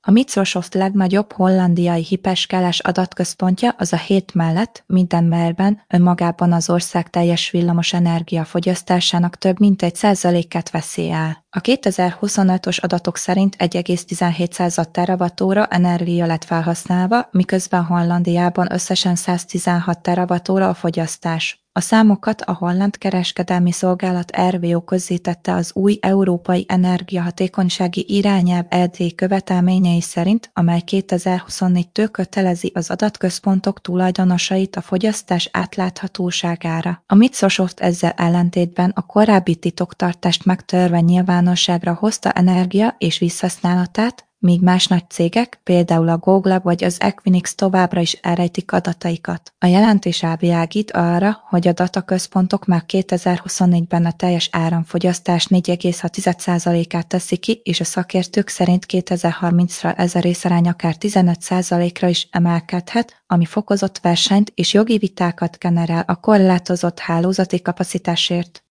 A Microsoft legnagyobb hollandiai hiperskálás adatközpontja az a hét mellett mindenben önmagában az ország teljes villamos energia fogyasztásának több mint 1%-át veszi el. A 2025-ös adatok szerint 1,17 terawattóra energia lett felhasználva, miközben Hollandiában összesen 116 terawattóra a fogyasztás. A számokat a holland kereskedelmi szolgálat RVO közzétette az új európai energiahatékonysági irányelv ED követelményei szerint, amely 2024-től kötelezi az adatközpontok tulajdonosait a fogyasztás átláthatóságára. A Microsoft ezzel ellentétben a korábbi titoktartást megtörve nyilvánosságra hozta energia és vízhasználatát, míg más nagy cégek, például a Google vagy az Equinix továbbra is elrejtik adataikat. A jelentés rávilágít arra, hogy a dataközpontok már 2024-ben a teljes áramfogyasztás 4,6%-át teszi ki, és a szakértők szerint 2030-ra ez a részarány akár 15%-ra is emelkedhet, ami fokozott versenyt és jogi vitákat generál a korlátozott hálózati kapacitásért.